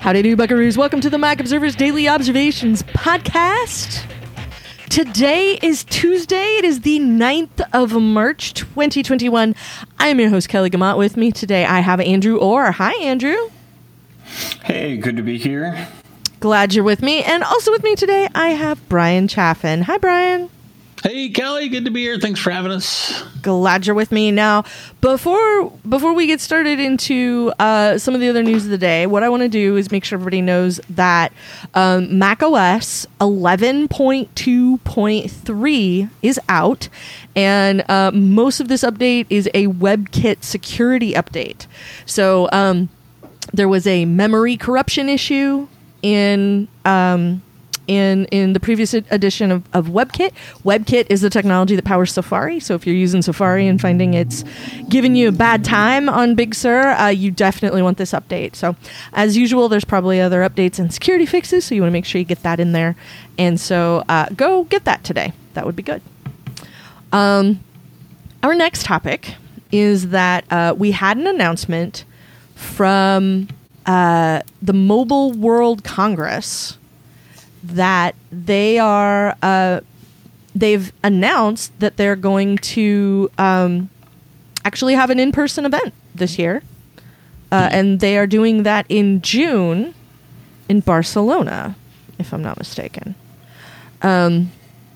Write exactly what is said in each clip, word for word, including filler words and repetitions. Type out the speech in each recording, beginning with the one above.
Howdy do, buckaroos. Welcome to the Mac Observer's Daily Observations podcast. Today is Tuesday. It is the ninth of March, twenty twenty-one. I am your host, Kelly Gamont. With me today, I have Andrew Orr. Hi, Andrew. Hey, good to be here. Glad you're with me. And also with me today, I have Brian Chaffin. Hi, Brian. Hey, Kelly, good to be here. Thanks for having us. Glad you're with me. Now, before before we get started into uh, some of the other news of the day, what I want to do is make sure everybody knows that um, macOS eleven point two point three is out, and uh, most of this update is a WebKit security update. So um, there was a memory corruption issue in... Um, In in the previous edition of, of WebKit. WebKit is the technology that powers Safari. So if you're using Safari and finding it's giving you a bad time on Big Sur, uh, you definitely want this update. So as usual, there's probably other updates and security fixes. So you want to make sure you get that in there. And so uh, go get that today. That would be good. Um, our next topic is that uh, we had an announcement from uh, the Mobile World Congress that they are, uh, they've announced that they're going to um, actually have an in-person event this year. Uh, and they are doing that in June in Barcelona, if I'm not mistaken. Um,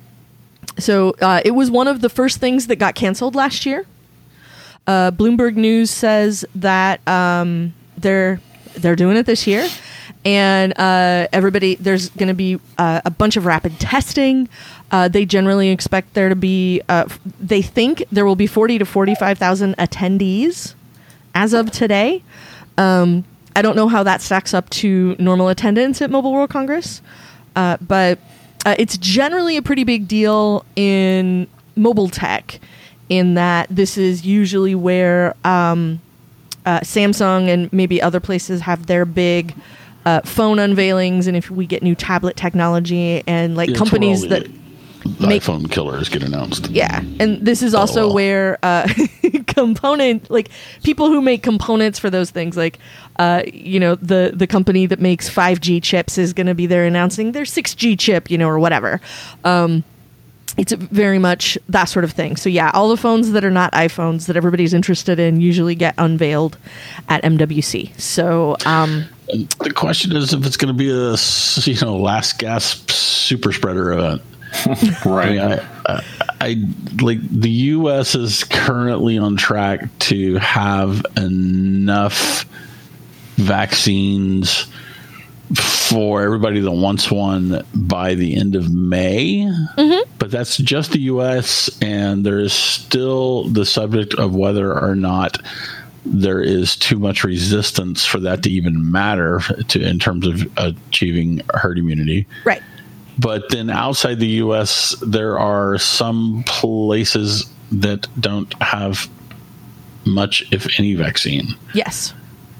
so uh, it was one of the first things that got canceled last year. Uh, Bloomberg News says that um, they're they're doing it this year. And uh, everybody, there's going to be uh, a bunch of rapid testing. Uh, they generally expect there to be, uh, f- they think there will be forty to forty-five thousand attendees as of today. Um, I don't know how that stacks up to normal attendance at Mobile World Congress, uh, but uh, it's generally a pretty big deal in mobile tech, in that this is usually where um, uh, Samsung and maybe other places have their big Uh, phone unveilings, and if we get new tablet technology and like Yeah, companies the, that the make iPhone killers get announced. Yeah, and this is also oh, well. where uh, component like people who make components for those things, like uh, you know the the company that makes five G chips is going to be there announcing their six G chip, you know, or whatever. Um, It's very much that sort of thing. So yeah, all the phones that are not iPhones that everybody's interested in usually get unveiled at M W C. So um, the question is if it's going to be a you know last gasp super spreader event. Right. I, mean, I, I, I like the U S is currently on track to have enough vaccines for everybody that wants one by the end of May. Mm-hmm. But that's just the U S, and there is still the subject of whether or not there is too much resistance for that to even matter to in terms of achieving herd immunity. Right. But then outside the U S, there are some places that don't have much, if any, vaccine. Yes.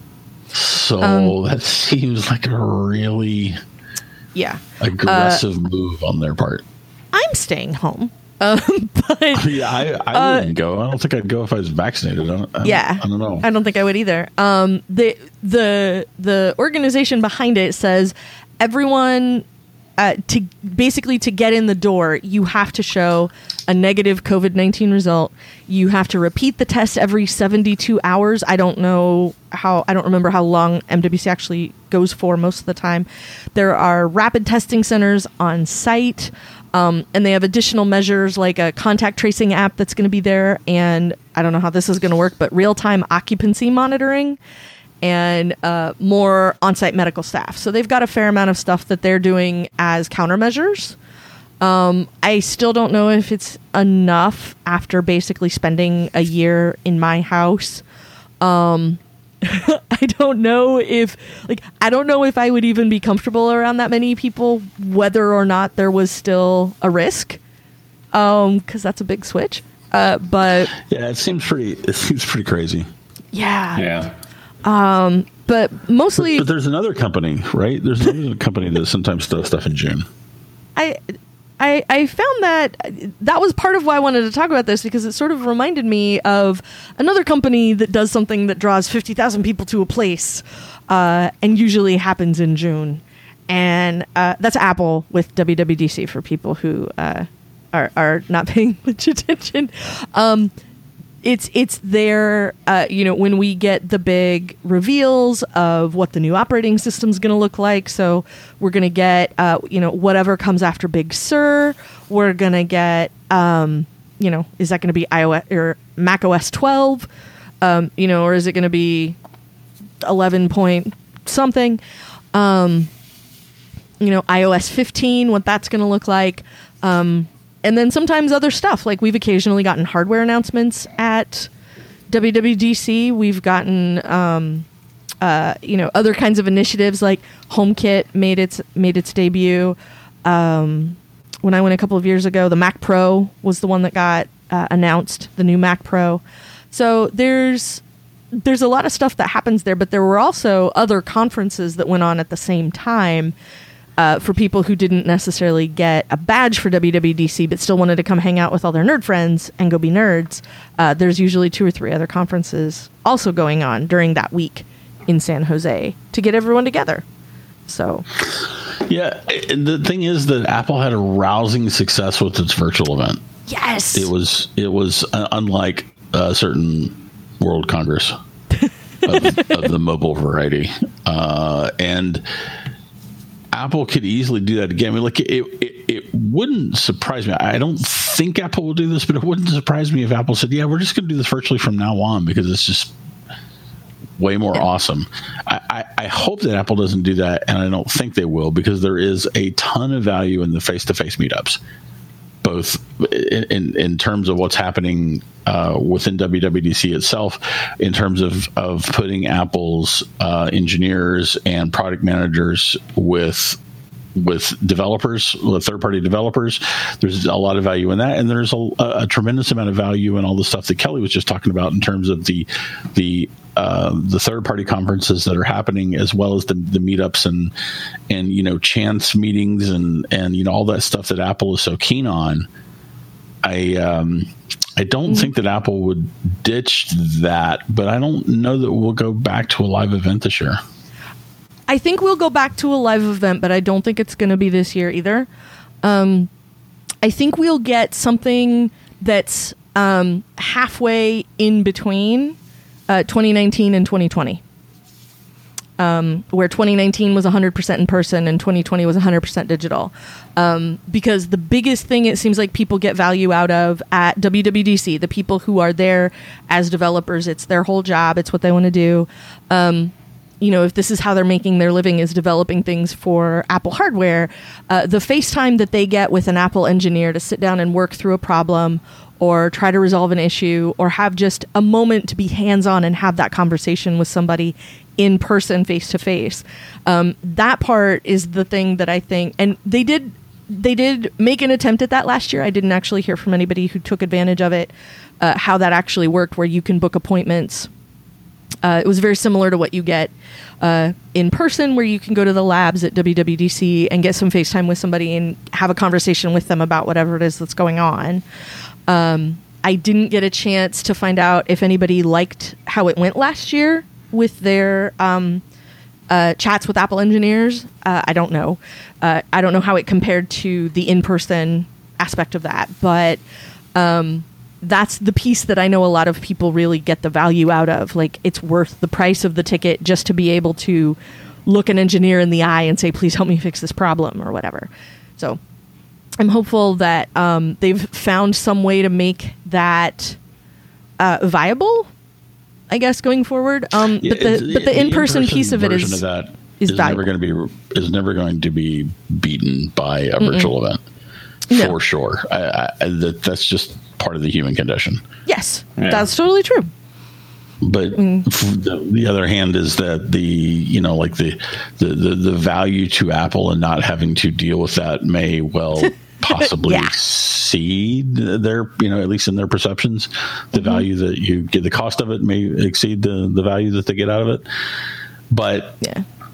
So Um, that seems like a really Yeah. aggressive uh, move on their part. I'm staying home. Um, but Yeah, I, I uh, wouldn't go. I don't think I'd go if I was vaccinated. I don't, I yeah, don't, I don't know. I don't think I would either. Um, the the the organization behind it says everyone uh, to basically to get in the door, you have to show a negative COVID nineteen result. You have to repeat the test every seventy-two hours. I don't know how, I don't remember how long M W C actually goes for most of the time. There are rapid testing centers on site, um, and they have additional measures like a contact tracing app that's going to be there. And I don't know how this is going to work, but real-time occupancy monitoring and uh, more on-site medical staff. So they've got a fair amount of stuff that they're doing as countermeasures. Um, I still don't know if it's enough after basically spending a year in my house. Um, I don't know if, like, I don't know if I would even be comfortable around that many people, whether or not there was still a risk, um, because that's a big switch. Uh, but yeah, it seems pretty. It seems pretty crazy. Yeah. Yeah. Um, but mostly, but, but there's another company, right? There's another company that sometimes does stuff in June. I I, I found that that was part of why I wanted to talk about this, because it sort of reminded me of another company that does something that draws fifty thousand people to a place uh, and usually happens in June. And uh, that's Apple with W W D C for people who uh, are, are not paying much attention. Um, it's it's their, uh, you know, when we get the big reveals of what the new operating system is going to look like. So we're going to get, uh, you know, whatever comes after Big Sur. We're going to get, um, you know, is that going to be iOS or Mac O S twelve? Um, you know, or is it going to be eleven point something? Um, you know, iOS fifteen, what that's going to look like. Um, and then sometimes other stuff, like we've occasionally gotten hardware announcements at W W D C. We've gotten, um, uh, you know, other kinds of initiatives like HomeKit made its made its debut. Um, when I went a couple of years ago, the Mac Pro was the one that got uh, announced, the new Mac Pro. So there's there's a lot of stuff that happens there, but there were also other conferences that went on at the same time. Uh, for people who didn't necessarily get a badge for W W D C but still wanted to come hang out with all their nerd friends and go be nerds, uh, there's usually two or three other conferences also going on during that week in San Jose to get everyone together. So, yeah, the thing is that Apple had a rousing success with its virtual event. Yes, it was it was uh, unlike a certain World Congress of, of the mobile variety, uh, and Apple could easily do that again. I mean, like it, it, it wouldn't surprise me. I don't think Apple will do this, but it wouldn't surprise me if Apple said, "Yeah, we're just going to do this virtually from now on because it's just way more yeah. awesome." I, I, I hope that Apple doesn't do that, and I don't think they will, because there is a ton of value in the face-to-face meetups, both in, in, in terms of what's happening uh, within W W D C itself, in terms of, of putting Apple's uh, engineers and product managers with with developers, with third-party developers. There's a lot of value in that, and there's a, a tremendous amount of value in all the stuff that Kelly was just talking about in terms of the the uh, the third-party conferences that are happening, as well as the, the meetups and and you know chance meetings and and you know all that stuff that Apple is so keen on. I um, I don't mm-hmm. think that Apple would ditch that, but I don't know that we'll go back to a live event this year. I think we'll go back to a live event, but I don't think it's going to be this year either. Um, I think we'll get something that's um, halfway in between uh, twenty nineteen and twenty twenty, um, where twenty nineteen was one hundred percent in person and twenty twenty was one hundred percent digital. Um, because the biggest thing it seems like people get value out of at W W D C, the people who are there as developers, it's their whole job, it's what they want to do. Um, you know, if this is how they're making their living, is developing things for Apple hardware, uh, the FaceTime that they get with an Apple engineer to sit down and work through a problem or try to resolve an issue or have just a moment to be hands-on and have that conversation with somebody in person, face-to-face. Um, that part is the thing that I think, and they did they did make an attempt at that last year. I didn't actually hear from anybody who took advantage of it, uh, how that actually worked, where you can book appointments. Uh, it was very similar to what you get uh, in person, where you can go to the labs at W W D C and get some FaceTime with somebody and have a conversation with them about whatever it is that's going on. Um, I didn't get a chance to find out if anybody liked how it went last year with their um, uh, chats with Apple engineers. Uh, I don't know. Uh, I don't know how it compared to the in-person aspect of that, but um, that's the piece that I know a lot of people really get the value out of. Like, it's worth the price of the ticket just to be able to look an engineer in the eye and say, please help me fix this problem or whatever. So I'm hopeful that um, they've found some way to make that uh, viable, I guess, going forward. Um, yeah, but the but the, the in-person, in-person piece of it is, of that is, is never going to be is never going to be beaten by a Mm-mm. virtual event. No. For sure. I, I, that, that's just part of the human condition. Yes, yeah. That's totally true. But mm. the, the other hand is that the, you know, like the, the, the, the value to Apple and not having to deal with that may well possibly yeah. exceed their, you know, at least in their perceptions, the mm-hmm. value that you get, the cost of it may exceed the, the value that they get out of it. But yeah.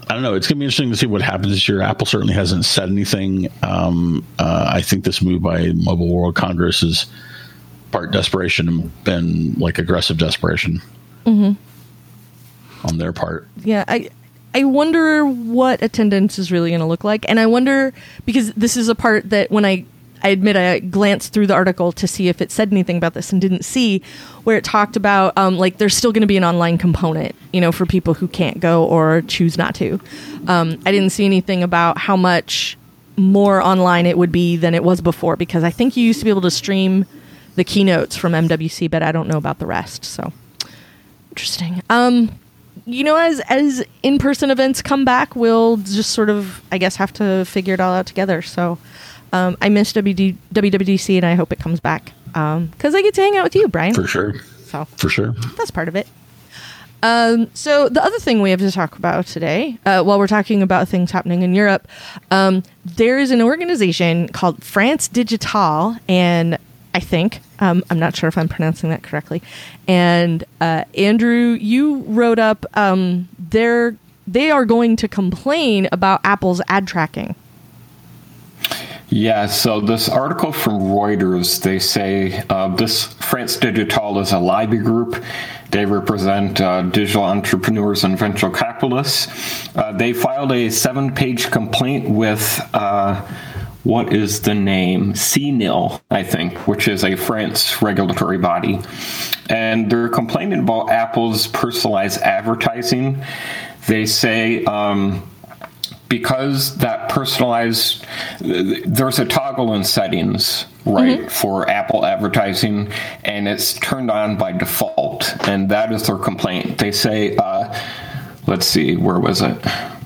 I don't know. It's going to be interesting to see what happens this year. Apple certainly hasn't said anything. Um, uh, I think this move by Mobile World Congress is part desperation and like aggressive desperation mm-hmm. on their part. Yeah, I I wonder what attendance is really going to look like. And I wonder, because this is a part that when I, I admit I glanced through the article to see if it said anything about this and didn't see, where it talked about, um, like, there's still going to be an online component, you know, for people who can't go or choose not to. Um, I didn't see anything about how much more online it would be than it was before, because I think you used to be able to stream the keynotes from M W C, but I don't know about the rest. So interesting. Um, you know, as as in-person events come back, we'll just sort of, I guess, have to figure it all out together. So um, I miss W D, W W D C, and I hope it comes back because um, I get to hang out with you, Brian. For sure. So for sure. That's part of it. Um, so the other thing we have to talk about today, uh, while we're talking about things happening in Europe, um, there is an organization called France Digital, and I think, um, I'm not sure if I'm pronouncing that correctly. And uh, Andrew, you wrote up, um, they're, they are going to complain about Apple's ad tracking. Yeah, so this article from Reuters, they say uh, this France Digital is a lobby group. They represent uh, digital entrepreneurs and venture capitalists. Uh, they filed a seven-page complaint with... Uh, what is the name? C N I L, I think, which is a France regulatory body. And they're complaining about Apple's personalized advertising. They say um, because that personalized, there's a toggle in settings, right, mm-hmm. for Apple advertising, and it's turned on by default. And that is their complaint. They say, uh, let's see, where was it?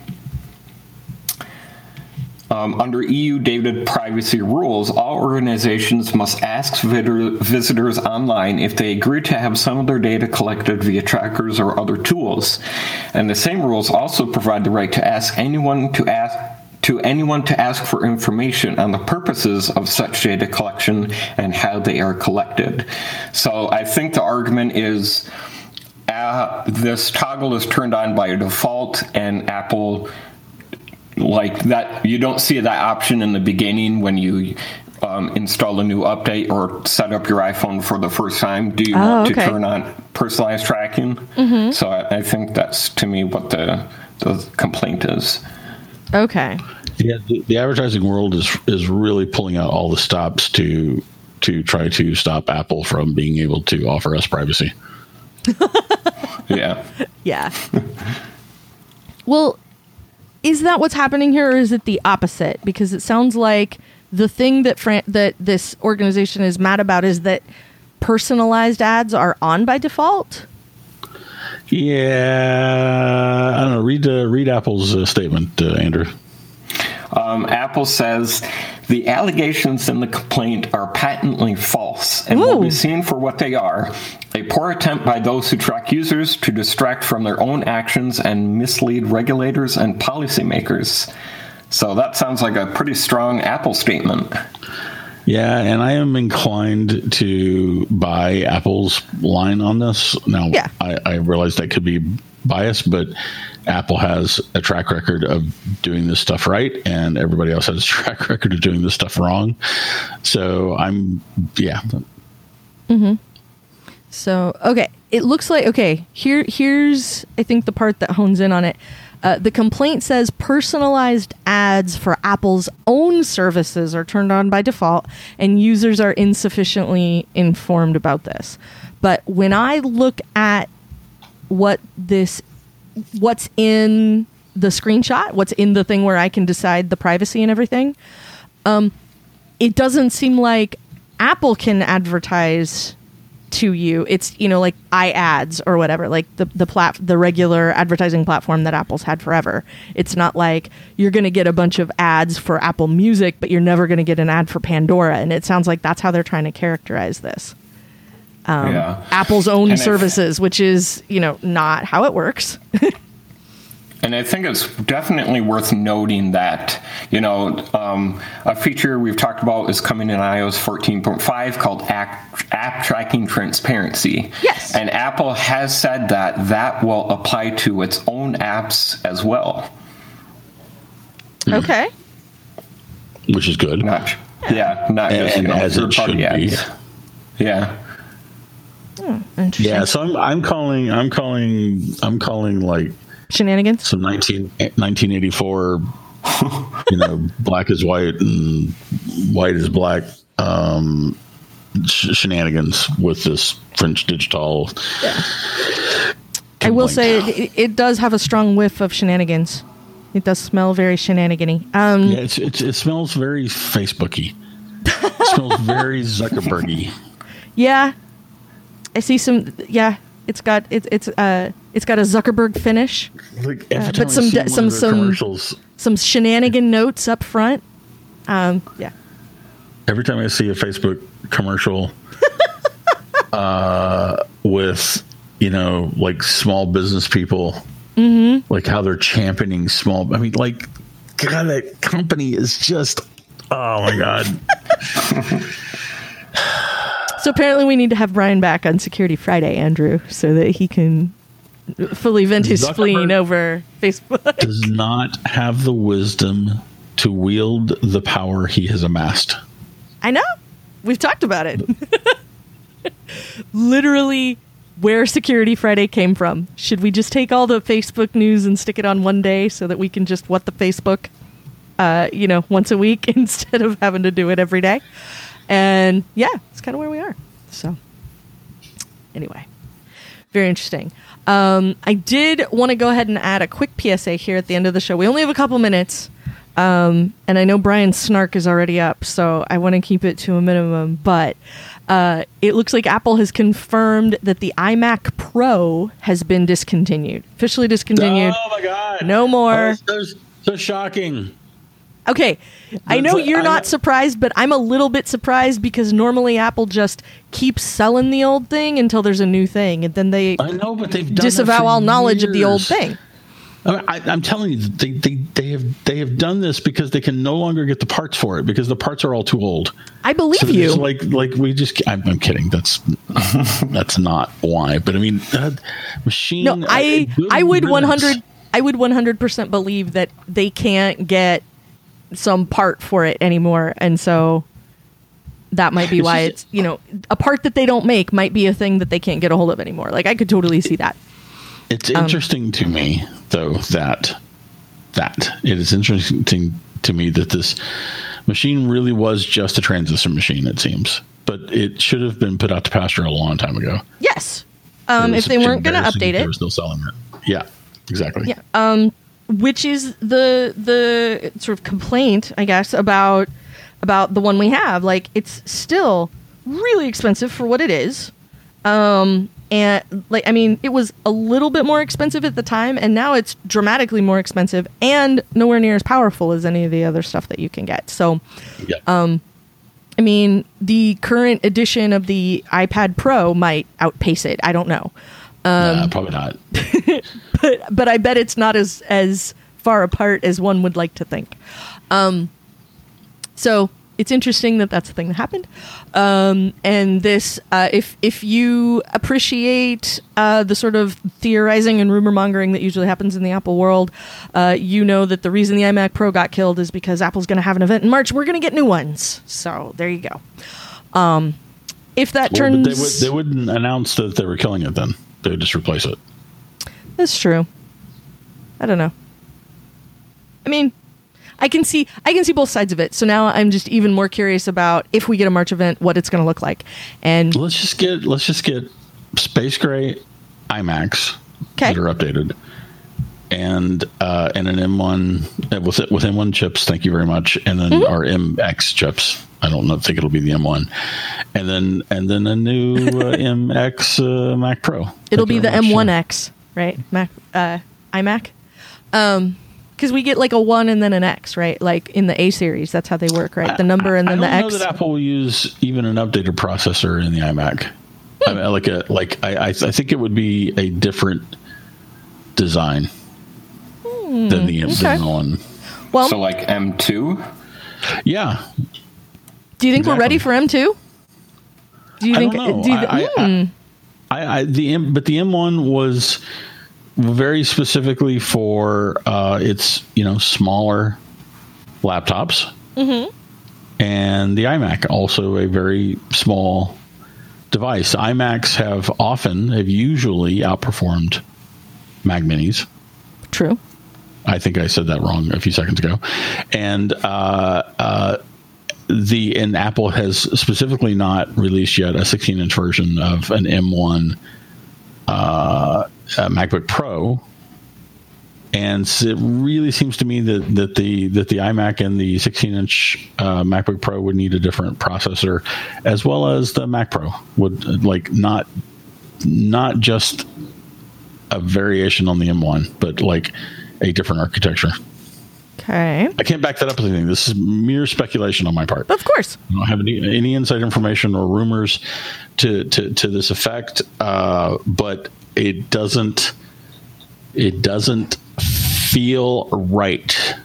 Um, under E U data privacy rules, all organizations must ask vid- visitors online if they agree to have some of their data collected via trackers or other tools. And the same rules also provide the right to ask anyone to ask to anyone to ask for information on the purposes of such data collection and how they are collected. So I think the argument is uh, this toggle is turned on by default, and Apple, like that, you don't see that option in the beginning when you um, install a new update or set up your iPhone for the first time. Do you oh, want okay. to turn on personalized tracking? Mm-hmm. So I, I think that's, to me, what the, the complaint is. Okay. Yeah, the, the advertising world is is really pulling out all the stops to to try to stop Apple from being able to offer us privacy. Yeah. Yeah. Well, is that what's happening here, or is it the opposite? Because it sounds like the thing that Fran- that this organization is mad about is that personalized ads are on by default. Yeah, I don't know. Read uh, read Apple's uh, statement, uh, Andrew. Um, Apple says the allegations in the complaint are patently false and Ooh. will be seen for what they are: a poor attempt by those who track users to distract from their own actions and mislead regulators and policymakers. So that sounds like a pretty strong Apple statement. Yeah, and I am inclined to buy Apple's line on this. Now, yeah. I, I realize that could be biased, but Apple has a track record of doing this stuff right, and everybody else has a track record of doing this stuff wrong. So I'm, yeah. Mm-hmm. So, okay. It looks like, okay, here, here's, I think, the part that hones in on it. Uh, the complaint says personalized ads for Apple's own services are turned on by default, and users are insufficiently informed about this. But when I look at what this, what's in the screenshot, what's in the thing where I can decide the privacy and everything, um, it doesn't seem like Apple can advertise to you. It's, you know, like iAds or whatever, like the the plat the regular advertising platform that Apple's had forever. It's not like you're going to get a bunch of ads for Apple Music, but you're never going to get an ad for Pandora. And it sounds like that's how they're trying to characterize this. Um, yeah. Apple's own and services, which is, you know, not how it works. And I think it's definitely worth noting that, you know, um, a feature we've talked about is coming in i O S fourteen point five called app, app Tracking Transparency. Yes. And Apple has said that that will apply to its own apps as well. Okay. which is good. Not, yeah, not and, just, you and know, as it should third-party be. ads. Yeah. Hmm, interesting. Yeah, so I'm I'm calling I'm calling I'm calling like Shenanigans. some nineteen, nineteen eighty-four, you know, black is white and white is black um, sh- shenanigans with this French digital. Yeah. I will say it, it does have a strong whiff of shenanigans. It does smell very shenanigan-y. Um, yeah, it's, it's, it smells very Facebooky. It smells very Zuckerbergy. Yeah, I see some. Yeah, it's got it, it's uh it's got a Zuckerberg finish, Like every uh, time but I some see one some of their some commercials, some shenanigan notes up front. Um, yeah. every time I see a Facebook commercial uh, with, you know, like small business people, mm-hmm. like how they're championing small. I mean, like, God, that company is just, oh my God. So apparently we need to have Brian back on Security Friday, Andrew, so that he can fully vent his Zuckerberg spleen over Facebook. Does not have the wisdom to wield the power he has amassed. I know. We've talked about it. Literally where Security Friday came from. Should we just take all the Facebook news and stick it on one day so that we can just what the Facebook, uh, you know, once a week instead of having to do it every day? And yeah, it's kind of where we are. So anyway, very interesting. Um, I did want to go ahead and add a quick P S A here at the end of the show. We only have a couple minutes. Um, and I know Brian's snark is already up, so I want to keep it to a minimum. But uh, it looks like Apple has confirmed that the iMac Pro has been discontinued. Officially discontinued. Oh my God. No more. Oh, so, so shocking. Okay, I know But you're I- not surprised, but I'm a little bit surprised because normally Apple just keeps selling the old thing until there's a new thing, and then they I know, but they've done that disavow for all knowledge of the old years. thing. I mean, I, I'm telling you, they, they they have they have done this because they can no longer get the parts for it because the parts are all too old. I believe So you. it's like like we just I'm, I'm kidding. That's that's not why. But I mean, uh, machine. No, I good I would riddance. one hundred I would one hundred percent believe that they can't get some part for it anymore, and so that might be It's why just- it's, you know, a part that they don't make might be a thing that they can't get a hold of anymore. Like I could totally see that. It's interesting to me, though, that that it is interesting to me that this machine really was just a transistor machine. It seems, but it should have been put out to pasture a long time ago. Yes. Um, It if was they weren't going to embarrassing update that They it. were still selling it. Yeah, exactly. Yeah. Um, which is the the sort of complaint, I guess, about about the one we have. Like, it's still really expensive for what it is. Um, and like, I mean, it was a little bit more expensive at the time, and now it's dramatically more expensive and nowhere near as powerful as any of the other stuff that you can get. So, Yeah. um, I mean, the current edition of the iPad Pro might outpace it. I don't know. nah, probably not. but but I bet it's not as as far apart as one would like to think. Um, so it's interesting that that's the thing that happened. Um, and this, uh, if if you appreciate uh, the sort of theorizing and rumor mongering that usually happens in the Apple world, uh, you know that the reason the iMac Pro got killed is because Apple's going to have an event in March. We're going to get new ones. So there you go. Um, if that Well, turns, but they, would, they wouldn't announce that they were killing it then. They would just replace it. that's true. I don't know. I mean, I can see I can see both sides of it. So now I'm just even more curious about if we get a March event, what it's going to look like. And Let's just get let's just get space gray iMacs Okay. that are updated, and uh, and an M one uh, with with M one chips. Thank you very much. And then Mm-hmm. our M X chips. I don't know, think it'll be the M one, and then and then a new uh, M X uh, Mac Pro. it'll Thank be you the very much. M one X, right? Mac, uh, iMac. Um, because we get like a one and then an X, right? Like in the A series, that's how they work, right? The number and then the I don't X. know that Apple will use even an updated processor in the iMac. I mean, like a like I I, I think it would be a different design than the okay. than the one. Well, So like M two? Yeah, do you think we're exactly. ready for M two? Do you I think? don't know. Do you, I, I, hmm. I, I the M, but the M one was very specifically for uh, its you know smaller laptops. Mm-hmm. And the iMac, also a very small device. iMacs have often, have usually outperformed Mac Minis. True. I think I said that wrong a few seconds ago. And uh, uh, the and Apple has specifically not released yet a sixteen inch version of an M one uh, MacBook Pro. And so it really seems to me that, that the that the iMac and the sixteen inch uh, MacBook Pro would need a different processor, as well as the Mac Pro would, like, not not just a variation on the M one, but like a different architecture. Okay. I can't back that up with anything. This is mere speculation on my part. Of course. I don't have any, any inside information or rumors to to, to this effect, uh, but it doesn't it doesn't feel right.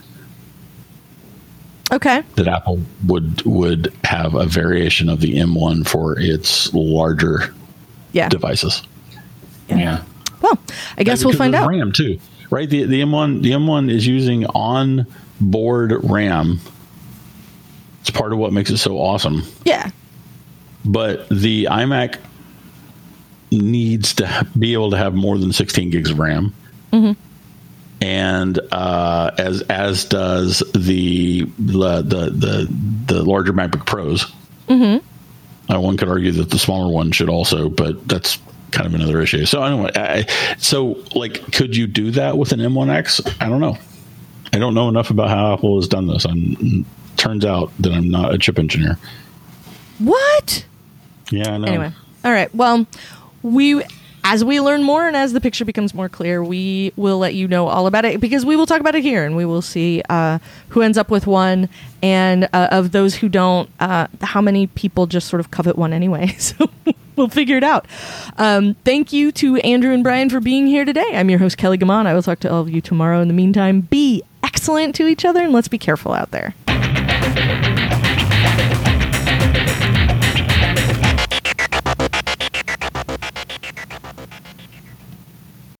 Okay. That Apple would would have a variation of the M one for its larger yeah. devices. Yeah. yeah. Well, I guess we'll find out. RAM too, right? The the M one the M one is using on board RAM. It's part of what makes it so awesome. Yeah. But the iMac needs to be able to have more than sixteen gigs of RAM. Mm-hmm. And uh, as as does the the the the, the larger MacBook Pros. Mm-hmm. Uh, one could argue that the smaller one should also, but that's kind of another issue. So anyway, I, so like, could you do that with an M one X? I don't know. I don't know enough about how Apple has done this. I'm, turns out that I'm not a chip engineer. What? Yeah, I know. Anyway, all right. Well, we. As we learn more and as the picture becomes more clear, we will let you know all about it, because we will talk about it here, and we will see uh, who ends up with one, and uh, of those who don't, uh, how many people just sort of covet one anyway. So we'll figure it out. Um, thank you to Andrew and Brian for being here today. I'm your host, Kelly Gammon. I will talk to all of you tomorrow. In the meantime, be excellent to each other, and let's be careful out there.